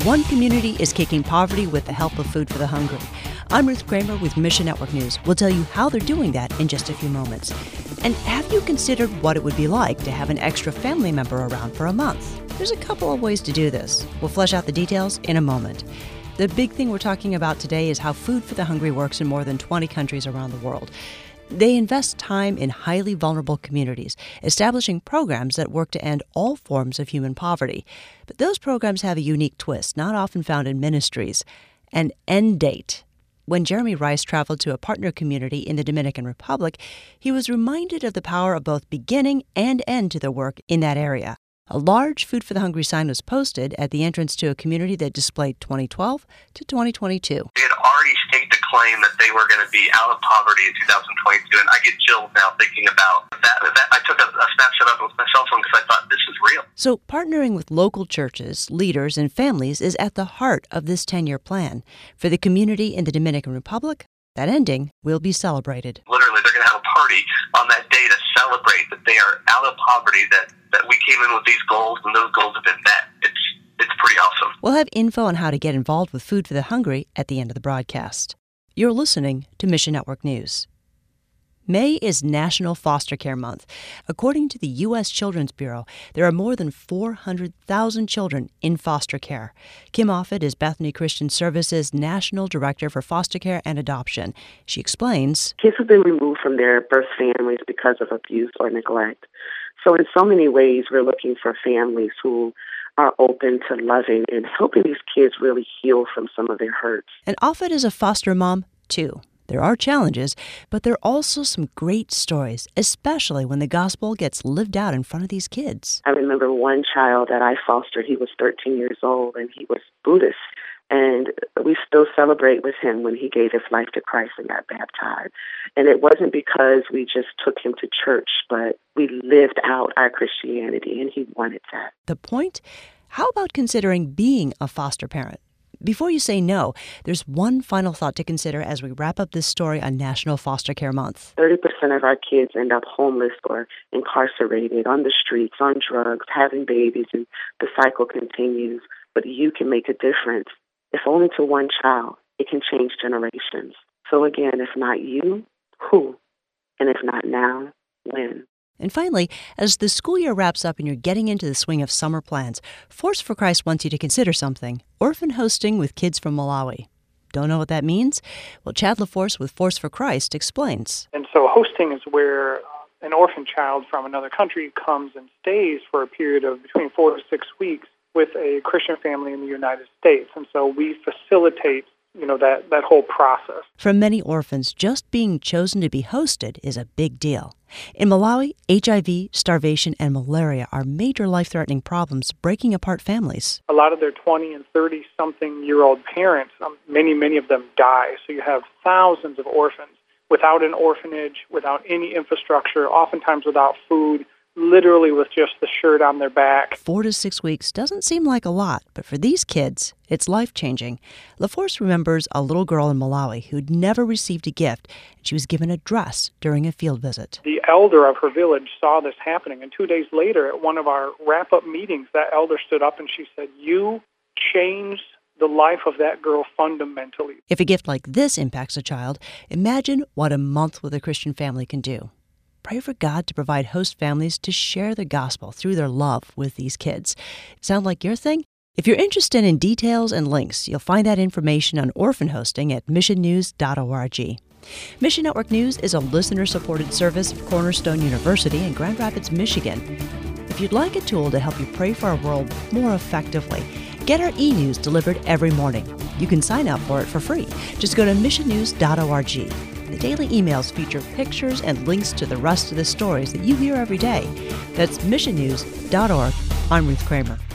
one community is kicking poverty with the help of Food for the Hungry. I'm Ruth Kramer with Mission Network News. We'll tell you how they're doing that in just a few moments. And have you considered what it would be like to have an extra family member around for a month? There's a couple of ways to do this. We'll flesh out the details in a moment. The big thing we're talking about today is how Food for the Hungry works in more than 20 countries around the world. They invest time in highly vulnerable communities, establishing programs that work to end all forms of human poverty. But those programs have a unique twist, not often found in ministries: an end date. When Jeremy Rice traveled to a partner community in the Dominican Republic, he was reminded of the power of both beginning and end to their work in that area. A large Food for the Hungry sign was posted at the entrance to a community that displayed 2012 to 2022. They had already staked a claim that they were going to be out of poverty in 2022, and I get chills now thinking about that. I took a snapshot of it with my cell phone because I thought this is real. So partnering with local churches, leaders, and families is at the heart of this 10-year plan. For the community in the Dominican Republic, that ending will be celebrated. Literally, they're going to have a party on that day to celebrate that they are out of poverty, that we came in with these goals, and those goals have been met. It's pretty awesome. We'll have info on how to get involved with Food for the Hungry at the end of the broadcast. You're listening to Mission Network News. May is National Foster Care Month. According to the U.S. Children's Bureau, there are more than 400,000 children in foster care. Kim Offit is Bethany Christian Services National Director for Foster Care and Adoption. She explains, kids have been removed from their birth families because of abuse or neglect. So in so many ways, we're looking for families who are open to loving and helping these kids really heal from some of their hurts. And Offit is a foster mom, too. There are challenges, but there are also some great stories, especially when the gospel gets lived out in front of these kids. I remember one child that I fostered. He was 13 years old, and he was Buddhist. And we still celebrate with him when he gave his life to Christ and got baptized. And it wasn't because we just took him to church, but we lived out our Christianity, and he wanted that. The point? How about considering being a foster parent? Before you say no, there's one final thought to consider as we wrap up this story on National Foster Care Month. 30% of our kids end up homeless or incarcerated, on the streets, on drugs, having babies, and the cycle continues. But you can make a difference. If only to one child, it can change generations. So again, if not you, who? And if not now, when? And finally, as the school year wraps up and you're getting into the swing of summer plans, Force for Christ wants you to consider something: orphan hosting with kids from Malawi. Don't know what that means? Well, Chad LaForce with Force for Christ explains. And so hosting is where an orphan child from another country comes and stays for a period of between 4 to 6 weeks with a Christian family in the United States. And so we facilitate that whole process. For many orphans, just being chosen to be hosted is a big deal. In Malawi, HIV, starvation, and malaria are major life-threatening problems breaking apart families. A lot of their 20 and 30-something-year-old parents, many of them die. So you have thousands of orphans without an orphanage, without any infrastructure, oftentimes without food, literally with just the shirt on their back. 4 to 6 weeks doesn't seem like a lot, but for these kids, it's life-changing. LaForce remembers a little girl in Malawi who'd never received a gift, and she was given a dress during a field visit. The elder of her village saw this happening, and 2 days later at one of our wrap-up meetings, that elder stood up and she said, "You changed the life of that girl fundamentally." If a gift like this impacts a child, imagine what a month with a Christian family can do. Pray for God to provide host families to share the gospel through their love with these kids. Sound like your thing? If you're interested in details and links, you'll find that information on orphan hosting at missionnews.org. Mission Network News is a listener-supported service of Cornerstone University in Grand Rapids, Michigan. If you'd like a tool to help you pray for our world more effectively, get our e-news delivered every morning. You can sign up for it for free. Just go to missionnews.org. The daily emails feature pictures and links to the rest of the stories that you hear every day. That's missionnews.org. I'm Ruth Kramer.